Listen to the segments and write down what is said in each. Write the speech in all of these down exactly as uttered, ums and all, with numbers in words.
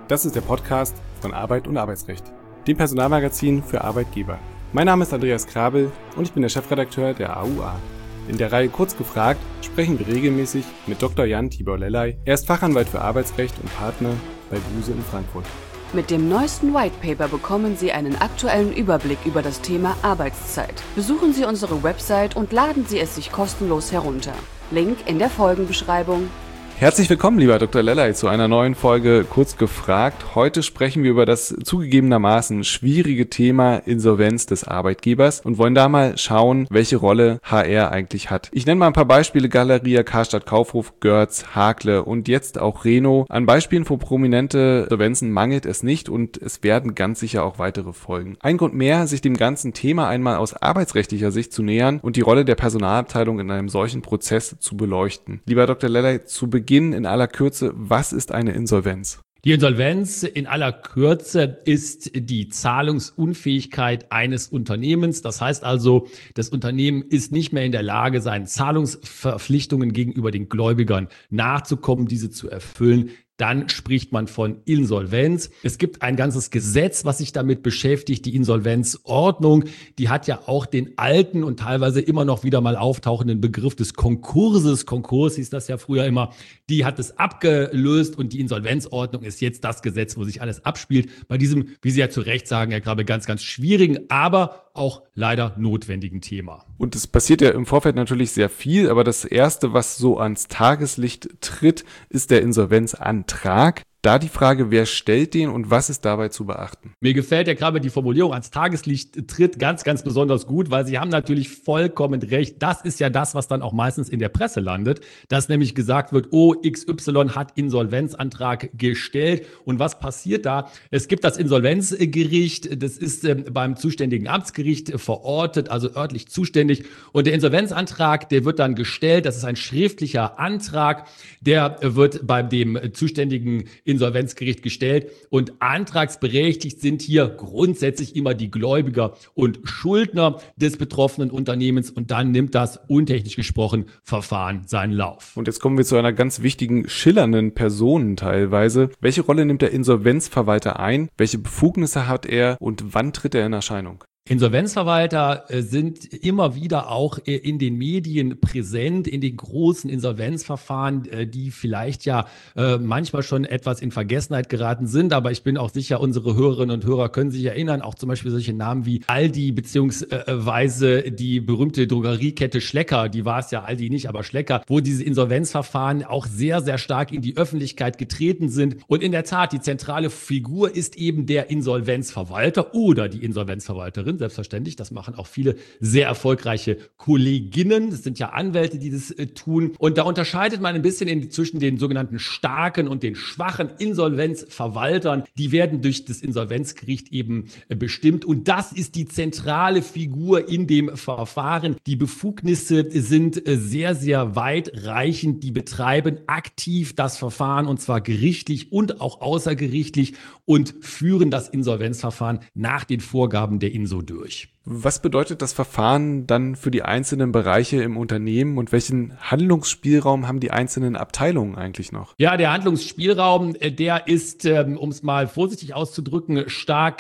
Das ist der Podcast von Arbeit und Arbeitsrecht, dem Personalmagazin für Arbeitgeber. Mein Name ist Andreas Krabel und ich bin der Chefredakteur der A U A. In der Reihe Kurz gefragt sprechen wir regelmäßig mit Doktor Jan Tibor Lellay. Er ist Fachanwalt für Arbeitsrecht und Partner bei Buse in Frankfurt. Mit dem neuesten White Paper bekommen Sie einen aktuellen Überblick über das Thema Arbeitszeit. Besuchen Sie unsere Website und laden Sie es sich kostenlos herunter. Link in der Folgenbeschreibung. Herzlich willkommen, lieber Doktor Lellay, zu einer neuen Folge Kurz gefragt. Heute sprechen wir über das zugegebenermaßen schwierige Thema Insolvenz des Arbeitgebers und wollen da mal schauen, welche Rolle H R eigentlich hat. Ich nenne mal ein paar Beispiele: Galeria, Karstadt Kaufhof, Görz, Hakle und jetzt auch Reno. An Beispielen für prominente Insolvenzen mangelt es nicht und es werden ganz sicher auch weitere folgen. Ein Grund mehr, sich dem ganzen Thema einmal aus arbeitsrechtlicher Sicht zu nähern und die Rolle der Personalabteilung in einem solchen Prozess zu beleuchten. Lieber Doktor Lellay, zu Beginn in aller Kürze, was ist eine Insolvenz? Die Insolvenz in aller Kürze ist die Zahlungsunfähigkeit eines Unternehmens. Das heißt also, das Unternehmen ist nicht mehr in der Lage, seinen Zahlungsverpflichtungen gegenüber den Gläubigern nachzukommen, diese zu erfüllen. Dann spricht man von Insolvenz. Es gibt ein ganzes Gesetz, was sich damit beschäftigt, die Insolvenzordnung. Die hat ja auch den alten und teilweise immer noch wieder mal auftauchenden Begriff des Konkurses. Konkurs hieß das ja früher immer. Die hat es abgelöst und die Insolvenzordnung ist jetzt das Gesetz, wo sich alles abspielt. Bei diesem, wie Sie ja zu Recht sagen, Herr Krabbe, ganz, ganz schwierigen, aber auch leider notwendigen Thema. Und es passiert ja im Vorfeld natürlich sehr viel, aber das Erste, was so ans Tageslicht tritt, ist der Insolvenzantrag. Da die Frage, wer stellt den und was ist dabei zu beachten? Mir gefällt, Herr Krabbe, die Formulierung ans Tageslicht tritt ganz, ganz besonders gut, weil Sie haben natürlich vollkommen recht. Das ist ja das, was dann auch meistens in der Presse landet, dass nämlich gesagt wird, oh, X Y hat Insolvenzantrag gestellt. Und was passiert da? Es gibt das Insolvenzgericht, das ist äh, beim zuständigen Amtsgericht verortet, also örtlich zuständig. Und der Insolvenzantrag, der wird dann gestellt. Das ist ein schriftlicher Antrag, der wird bei dem zuständigen Insolvenzgericht gestellt und antragsberechtigt sind hier grundsätzlich immer die Gläubiger und Schuldner des betroffenen Unternehmens und dann nimmt das, untechnisch gesprochen, Verfahren seinen Lauf. Und jetzt kommen wir zu einer ganz wichtigen, schillernden Person teilweise. Welche Rolle nimmt der Insolvenzverwalter ein? Welche Befugnisse hat er und wann tritt er in Erscheinung? Insolvenzverwalter sind immer wieder auch in den Medien präsent, in den großen Insolvenzverfahren, die vielleicht ja manchmal schon etwas in Vergessenheit geraten sind. Aber ich bin auch sicher, unsere Hörerinnen und Hörer können sich erinnern, auch zum Beispiel solche Namen wie Aldi beziehungsweise die berühmte Drogeriekette Schlecker, die war es ja Aldi nicht, aber Schlecker, wo diese Insolvenzverfahren auch sehr, sehr stark in die Öffentlichkeit getreten sind. Und in der Tat, die zentrale Figur ist eben der Insolvenzverwalter oder die Insolvenzverwalterin. Selbstverständlich, das machen auch viele sehr erfolgreiche Kolleginnen. Das sind ja Anwälte, die das äh, tun. Und da unterscheidet man ein bisschen in, zwischen den sogenannten starken und den schwachen Insolvenzverwaltern. Die werden durch das Insolvenzgericht eben äh, bestimmt. Und das ist die zentrale Figur in dem Verfahren. Die Befugnisse sind äh, sehr, sehr weitreichend. Die betreiben aktiv das Verfahren und zwar gerichtlich und auch außergerichtlich und führen das Insolvenzverfahren nach den Vorgaben der Inso durch. Was bedeutet das Verfahren dann für die einzelnen Bereiche im Unternehmen und welchen Handlungsspielraum haben die einzelnen Abteilungen eigentlich noch? Ja, der Handlungsspielraum, der ist, um es mal vorsichtig auszudrücken, stark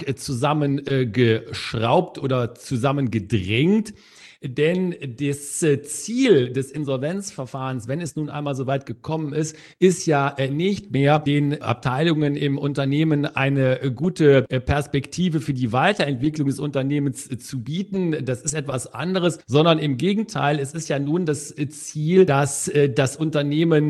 zusammengeschraubt oder zusammengedrängt. Denn das Ziel des Insolvenzverfahrens, wenn es nun einmal so weit gekommen ist, ist ja nicht mehr, den Abteilungen im Unternehmen eine gute Perspektive für die Weiterentwicklung des Unternehmens zu bieten. Das ist etwas anderes, sondern im Gegenteil, es ist ja nun das Ziel, dass das Unternehmen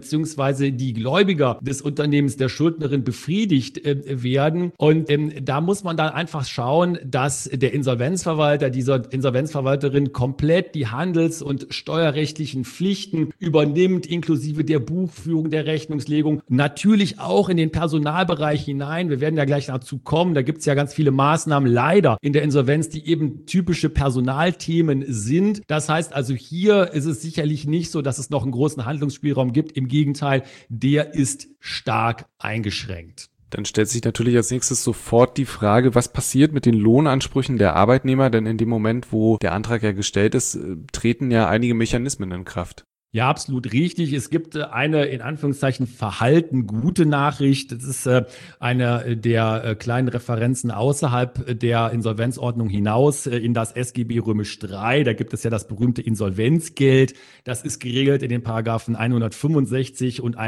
bzw. die Gläubiger des Unternehmens, der Schuldnerin, befriedigt werden. Und da muss man dann einfach schauen, dass der Insolvenzverwalter, dieser Insolvenzverwalterin komplett die handels- und steuerrechtlichen Pflichten übernimmt, inklusive der Buchführung, der Rechnungslegung, natürlich auch in den Personalbereich hinein. Wir werden ja gleich dazu kommen, da gibt es ja ganz viele Maßnahmen leider in der Insolvenz, die eben typische Personalthemen sind. Das heißt also, hier ist es sicherlich nicht so, dass es noch einen großen Handlungsspielraum gibt. Im Gegenteil, der ist stark eingeschränkt. Dann stellt sich natürlich als nächstes sofort die Frage, was passiert mit den Lohnansprüchen der Arbeitnehmer? Denn in dem Moment, wo der Antrag ja gestellt ist, treten ja einige Mechanismen in Kraft. Ja, absolut richtig. Es gibt äh, eine in Anführungszeichen verhalten gute Nachricht. Das ist äh, eine der äh, kleinen Referenzen außerhalb der Insolvenzordnung hinaus äh, in das S G B Römisch drei. Da gibt es ja das berühmte Insolvenzgeld. Das ist geregelt in den Paragraphen hundertfünfundsechzig und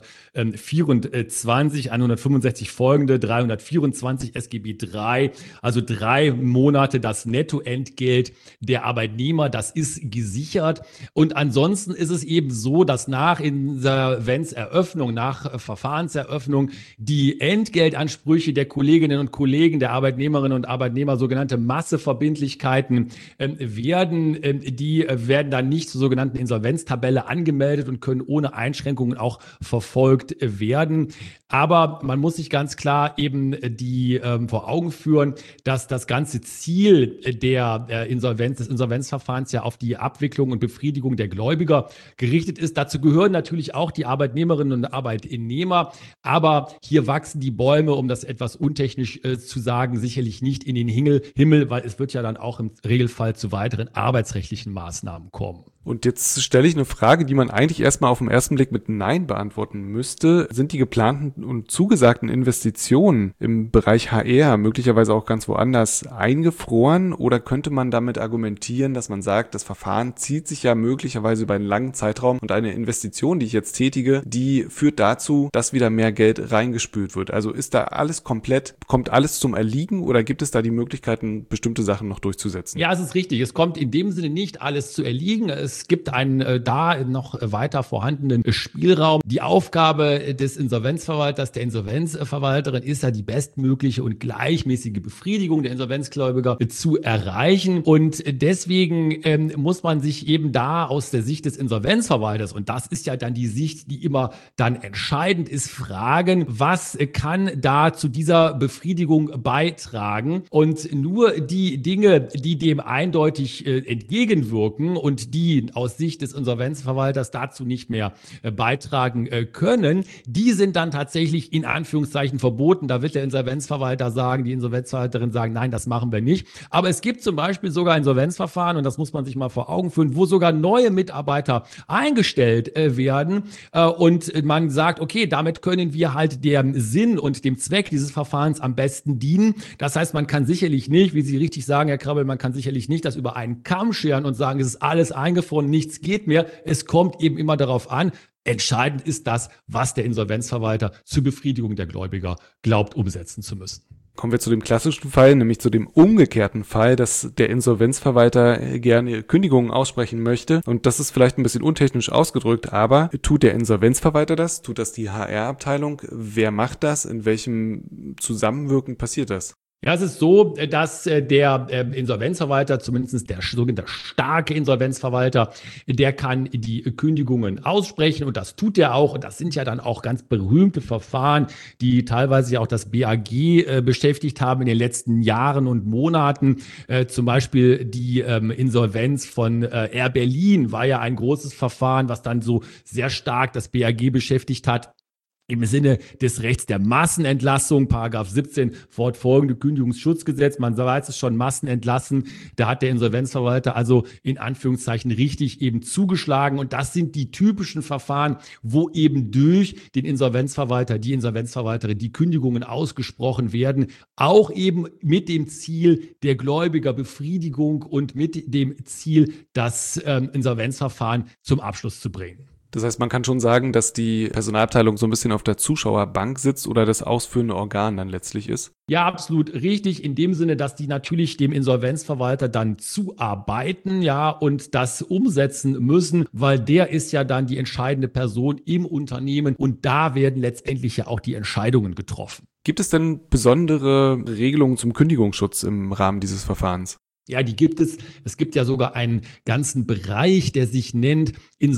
hundertvierundzwanzig, hundertfünfundsechzig folgende, dreihundertvierundzwanzig S G B drei. Also drei Monate das Nettoentgelt der Arbeitnehmer. Das ist gesichert. Und ansonsten ist es eben so, dass nach Insolvenzeröffnung, nach Verfahrenseröffnung die Entgeltansprüche der Kolleginnen und Kollegen, der Arbeitnehmerinnen und Arbeitnehmer, sogenannte Masseverbindlichkeiten ähm, werden, ähm, die werden dann nicht zur sogenannten Insolvenztabelle angemeldet und können ohne Einschränkungen auch verfolgt werden. Aber man muss sich ganz klar eben die ähm, vor Augen führen, dass das ganze Ziel der äh, Insolvenz, des Insolvenzverfahrens ja auf die Abwicklung und Befriedigung der Gläubiger gerichtet ist. Dazu gehören natürlich auch die Arbeitnehmerinnen und Arbeitnehmer. Aber hier wachsen die Bäume, um das etwas untechnisch äh, zu sagen, sicherlich nicht in den Himmel, Himmel, weil es wird ja dann auch im Regelfall zu weiteren arbeitsrechtlichen Maßnahmen kommen. Und jetzt stelle ich eine Frage, die man eigentlich erstmal auf den ersten Blick mit Nein beantworten müsste. Sind die geplanten und zugesagten Investitionen im Bereich H R möglicherweise auch ganz woanders eingefroren? Oder könnte man damit argumentieren, dass man sagt, das Verfahren zieht sich ja möglicherweise über einen langen Zeitraum und eine Investition, die ich jetzt tätige, die führt dazu, dass wieder mehr Geld reingespült wird? Also ist da alles komplett, kommt alles zum Erliegen oder gibt es da die Möglichkeiten, bestimmte Sachen noch durchzusetzen? Ja, es ist richtig. Es kommt in dem Sinne nicht alles zu erliegen. Es Es gibt einen äh, da noch weiter vorhandenen Spielraum. Die Aufgabe des Insolvenzverwalters, der Insolvenzverwalterin ist ja die bestmögliche und gleichmäßige Befriedigung der Insolvenzgläubiger zu erreichen. Und deswegen ähm, muss man sich eben da aus der Sicht des Insolvenzverwalters, und das ist ja dann die Sicht, die immer dann entscheidend ist, fragen, was kann da zu dieser Befriedigung beitragen? Und nur die Dinge, die dem eindeutig äh, entgegenwirken und die aus Sicht des Insolvenzverwalters dazu nicht mehr äh, beitragen äh, können, die sind dann tatsächlich in Anführungszeichen verboten. Da wird der Insolvenzverwalter sagen, die Insolvenzverwalterin sagen, nein, das machen wir nicht. Aber es gibt zum Beispiel sogar Insolvenzverfahren, und das muss man sich mal vor Augen führen, wo sogar neue Mitarbeiter eingestellt äh, werden äh, und man sagt, okay, damit können wir halt dem Sinn und dem Zweck dieses Verfahrens am besten dienen. Das heißt, man kann sicherlich nicht, wie Sie richtig sagen, Herr Krabbel, man kann sicherlich nicht das über einen Kamm scheren und sagen, es ist alles eingefroren, nichts geht mehr. Es kommt eben immer darauf an, entscheidend ist das, was der Insolvenzverwalter zur Befriedigung der Gläubiger glaubt, umsetzen zu müssen. Kommen wir zu dem klassischen Fall, nämlich zu dem umgekehrten Fall, dass der Insolvenzverwalter gerne Kündigungen aussprechen möchte. Und das ist vielleicht ein bisschen untechnisch ausgedrückt, aber tut der Insolvenzverwalter das? Tut das die H R-Abteilung? Wer macht das? In welchem Zusammenwirken passiert das? Ja, es ist so, dass der Insolvenzverwalter, zumindest der sogenannte starke Insolvenzverwalter, der kann die Kündigungen aussprechen und das tut er auch. Und das sind ja dann auch ganz berühmte Verfahren, die teilweise ja auch das B A G beschäftigt haben in den letzten Jahren und Monaten. Zum Beispiel die Insolvenz von Air Berlin war ja ein großes Verfahren, was dann so sehr stark das B A G beschäftigt hat. Im Sinne des Rechts der Massenentlassung, Paragraph siebzehn, fortfolgende Kündigungsschutzgesetz, man weiß es schon, Massenentlassen, da hat der Insolvenzverwalter also in Anführungszeichen richtig eben zugeschlagen und das sind die typischen Verfahren, wo eben durch den Insolvenzverwalter, die Insolvenzverwalterin, die Kündigungen ausgesprochen werden, auch eben mit dem Ziel der Gläubigerbefriedigung und mit dem Ziel, das ähm, Insolvenzverfahren zum Abschluss zu bringen. Das heißt, man kann schon sagen, dass die Personalabteilung so ein bisschen auf der Zuschauerbank sitzt oder das ausführende Organ dann letztlich ist? Ja, absolut richtig. In dem Sinne, dass die natürlich dem Insolvenzverwalter dann zuarbeiten, ja, und das umsetzen müssen, weil der ist ja dann die entscheidende Person im Unternehmen und da werden letztendlich ja auch die Entscheidungen getroffen. Gibt es denn besondere Regelungen zum Kündigungsschutz im Rahmen dieses Verfahrens? Ja, die gibt es. Es gibt ja sogar einen ganzen Bereich, der sich nennt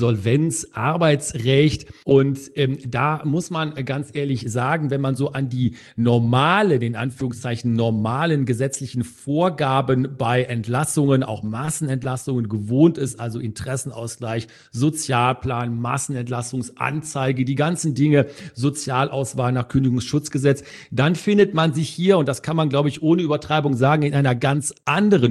Insolvenzarbeitsrecht. Und ähm, da muss man ganz ehrlich sagen, wenn man so an die normale, den Anführungszeichen normalen gesetzlichen Vorgaben bei Entlassungen, auch Massenentlassungen gewohnt ist, also Interessenausgleich, Sozialplan, Massenentlassungsanzeige, die ganzen Dinge, Sozialauswahl nach Kündigungsschutzgesetz, dann findet man sich hier, und das kann man, glaube ich, ohne Übertreibung sagen, in einer ganz anderen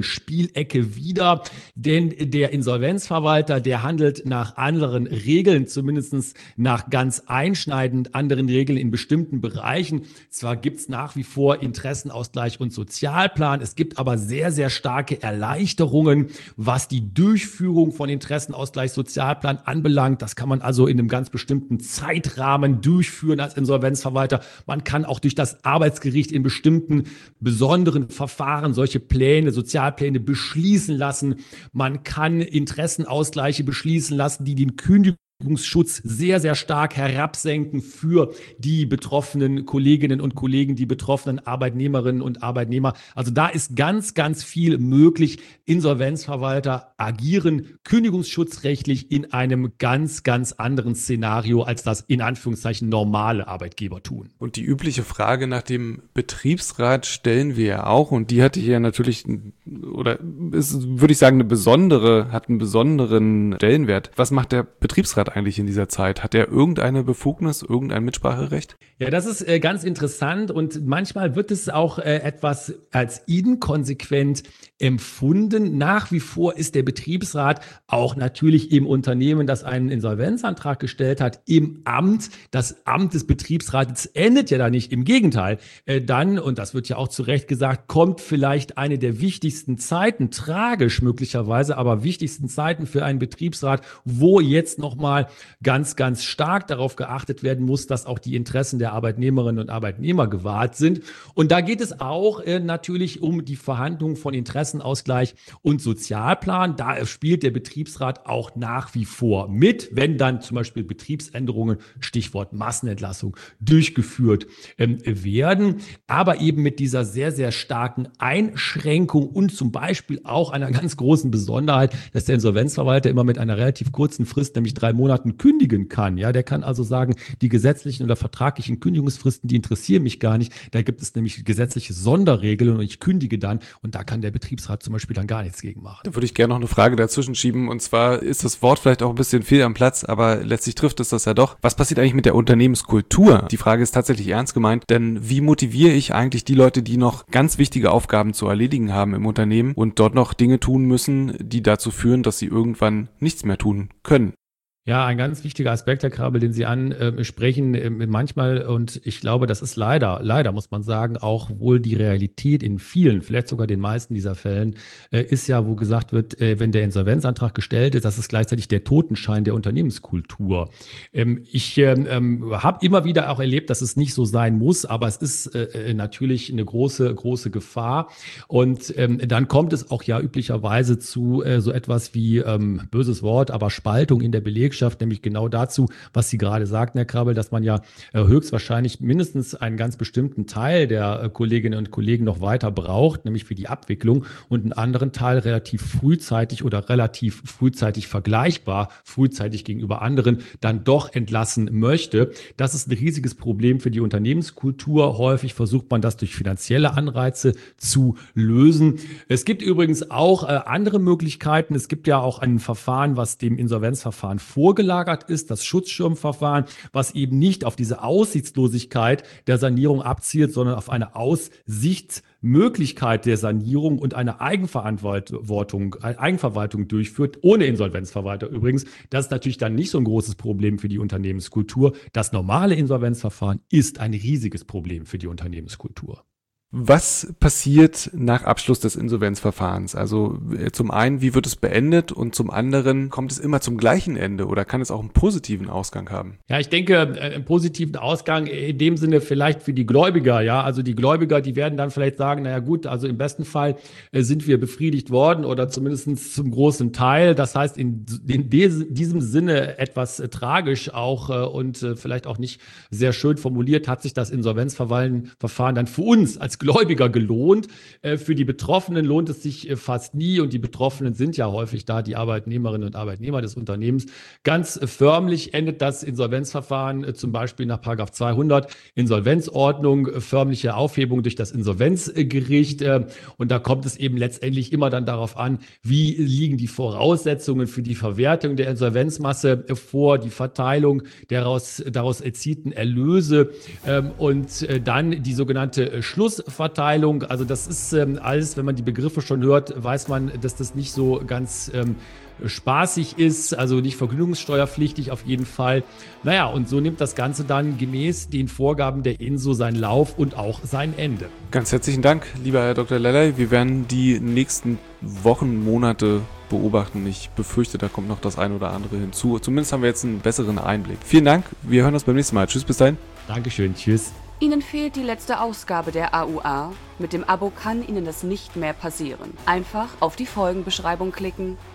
Spielecke wieder, denn der Insolvenzverwalter, der handelt nach anderen Regeln, zumindest nach ganz einschneidend anderen Regeln in bestimmten Bereichen. Zwar gibt es nach wie vor Interessenausgleich und Sozialplan, es gibt aber sehr, sehr starke Erleichterungen, was die Durchführung von Interessenausgleich, Sozialplan anbelangt. Das kann man also in einem ganz bestimmten Zeitrahmen durchführen als Insolvenzverwalter. Man kann auch durch das Arbeitsgericht in bestimmten besonderen Verfahren solche Pläne, Sozialpläne beschließen lassen. Man kann Interessenausgleiche beschließen lassen, die den Kündigungsschutz sehr, sehr stark herabsenken für die betroffenen Kolleginnen und Kollegen, die betroffenen Arbeitnehmerinnen und Arbeitnehmer. Also da ist ganz, ganz viel möglich. Insolvenzverwalter agieren kündigungsschutzrechtlich in einem ganz, ganz anderen Szenario, als das in Anführungszeichen normale Arbeitgeber tun. Und die übliche Frage nach dem Betriebsrat stellen wir ja auch, und die hatte hier natürlich, oder ist, würde ich sagen, eine besondere, hat einen besonderen Stellenwert. Was macht der Betriebsrat eigentlich in dieser Zeit? Hat er irgendeine Befugnis, irgendein Mitspracherecht? Ja, das ist äh, ganz interessant und manchmal wird es auch äh, etwas als inkonsequent empfunden. Nach wie vor ist der Betriebsrat auch natürlich im Unternehmen, das einen Insolvenzantrag gestellt hat, im Amt. Das Amt des Betriebsrates endet ja da nicht. Im Gegenteil. Äh, dann, und das wird ja auch zu Recht gesagt, kommt vielleicht eine der wichtigsten Zeiten, tragisch möglicherweise, aber wichtigsten Zeiten für einen Betriebsrat, wo jetzt nochmal ganz, ganz stark darauf geachtet werden muss, dass auch die Interessen der Arbeitnehmerinnen und Arbeitnehmer gewahrt sind. Und da geht es auch äh, natürlich um die Verhandlungen von Interessenausgleich und Sozialplan. Da spielt der Betriebsrat auch nach wie vor mit, wenn dann zum Beispiel Betriebsänderungen, Stichwort Massenentlassung, durchgeführt ähm, werden. Aber eben mit dieser sehr, sehr starken Einschränkung und zum Beispiel auch einer ganz großen Besonderheit, dass der Insolvenzverwalter immer mit einer relativ kurzen Frist, nämlich drei Monaten, kündigen kann. Ja, der kann also sagen, die gesetzlichen oder vertraglichen Kündigungsfristen, die interessieren mich gar nicht. Da gibt es nämlich gesetzliche Sonderregeln und ich kündige dann und da kann der Betriebsrat zum Beispiel dann gar nichts gegen machen. Da würde ich gerne noch eine Frage dazwischen schieben, und zwar ist das Wort vielleicht auch ein bisschen fehl am Platz, aber letztlich trifft es das ja doch. Was passiert eigentlich mit der Unternehmenskultur? Die Frage ist tatsächlich ernst gemeint, denn wie motiviere ich eigentlich die Leute, die noch ganz wichtige Aufgaben zu erledigen haben im Unternehmen und dort noch Dinge tun müssen, die dazu führen, dass sie irgendwann nichts mehr tun können? Ja, ein ganz wichtiger Aspekt, Herr Krabel, den Sie ansprechen, äh, manchmal, und ich glaube, das ist leider, leider muss man sagen, auch wohl die Realität in vielen, vielleicht sogar den meisten dieser Fällen, äh, ist ja, wo gesagt wird, äh, wenn der Insolvenzantrag gestellt ist, das ist gleichzeitig der Totenschein der Unternehmenskultur. Ähm, ich ähm, habe immer wieder auch erlebt, dass es nicht so sein muss, aber es ist äh, natürlich eine große, große Gefahr. Und ähm, dann kommt es auch ja üblicherweise zu äh, so etwas wie, ähm, böses Wort, aber Spaltung in der Belegschaft. Nämlich genau dazu, was Sie gerade sagten, Herr Krabel, dass man ja äh, höchstwahrscheinlich mindestens einen ganz bestimmten Teil der äh, Kolleginnen und Kollegen noch weiter braucht, nämlich für die Abwicklung, und einen anderen Teil relativ frühzeitig oder relativ frühzeitig vergleichbar, frühzeitig gegenüber anderen, dann doch entlassen möchte. Das ist ein riesiges Problem für die Unternehmenskultur. Häufig versucht man das durch finanzielle Anreize zu lösen. Es gibt übrigens auch äh, andere Möglichkeiten. Es gibt ja auch ein Verfahren, was dem Insolvenzverfahren vor vorgelagert ist, das Schutzschirmverfahren, was eben nicht auf diese Aussichtslosigkeit der Sanierung abzielt, sondern auf eine Aussichtsmöglichkeit der Sanierung und eine Eigenverantwortung, Eigenverwaltung durchführt, ohne Insolvenzverwalter übrigens. Das ist natürlich dann nicht so ein großes Problem für die Unternehmenskultur. Das normale Insolvenzverfahren ist ein riesiges Problem für die Unternehmenskultur. Was passiert nach Abschluss des Insolvenzverfahrens? Also zum einen, wie wird es beendet, und zum anderen, kommt es immer zum gleichen Ende oder kann es auch einen positiven Ausgang haben? Ja, ich denke, einen positiven Ausgang in dem Sinne vielleicht für die Gläubiger. Ja, also die Gläubiger, die werden dann vielleicht sagen, naja gut, also im besten Fall sind wir befriedigt worden oder zumindest zum großen Teil. Das heißt, in, in diesem Sinne etwas tragisch auch und vielleicht auch nicht sehr schön formuliert, hat sich das Insolvenzverfahren dann für uns als Gläubiger gelohnt. Für die Betroffenen lohnt es sich fast nie, und die Betroffenen sind ja häufig da die Arbeitnehmerinnen und Arbeitnehmer des Unternehmens. Ganz förmlich endet das Insolvenzverfahren zum Beispiel nach Paragraph zweihundert Insolvenzordnung, förmliche Aufhebung durch das Insolvenzgericht, und da kommt es eben letztendlich immer dann darauf an, wie liegen die Voraussetzungen für die Verwertung der Insolvenzmasse vor, die Verteilung der daraus, daraus erzielten Erlöse und dann die sogenannte Schluss Umverteilung. Also das ist ähm, alles, wenn man die Begriffe schon hört, weiß man, dass das nicht so ganz ähm, spaßig ist, also nicht vergnügungssteuerpflichtig auf jeden Fall. Naja, und so nimmt das Ganze dann gemäß den Vorgaben der INSO seinen Lauf und auch sein Ende. Ganz herzlichen Dank, lieber Herr Doktor Lellay. Wir werden die nächsten Wochen, Monate beobachten. Ich befürchte, da kommt noch das eine oder andere hinzu. Zumindest haben wir jetzt einen besseren Einblick. Vielen Dank, wir hören uns beim nächsten Mal. Tschüss, bis dahin. Dankeschön, tschüss. Ihnen fehlt die letzte Ausgabe der A U A. Mit dem Abo kann Ihnen das nicht mehr passieren. Einfach auf die Folgenbeschreibung klicken